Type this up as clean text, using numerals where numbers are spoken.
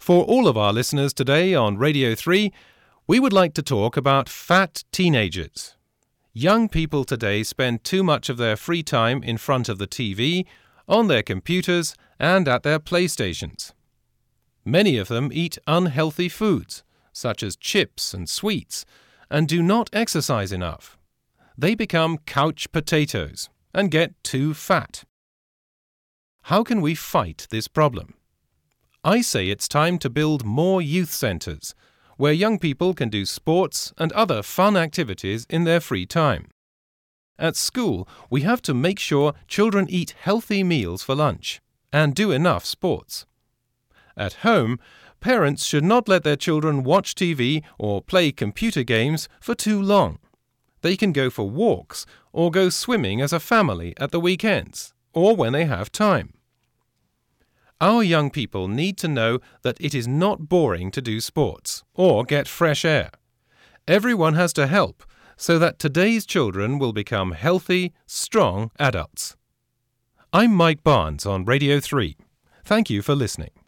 For all of our listeners today on Radio 3, we would like to talk about fat teenagers. Young people today spend too much of their free time in front of the TV, on their computers, and at their PlayStations. Many of them eat unhealthy foods, such as chips and sweets, and do not exercise enough. They become couch potatoes and get too fat. How can we fight this problem? I say it's time to build more youth centres, where young people can do sports and other fun activities in their free time. At school, we have to make sure children eat healthy meals for lunch and do enough sports. At home, parents should not let their children watch TV or play computer games for too long. They can go for walks or go swimming as a family at the weekends or when they have time. Our young people need to know that it is not boring to do sports or get fresh air. Everyone has to help so that today's children will become healthy, strong adults. I'm Mike Barnes on Radio 3. Thank you for listening.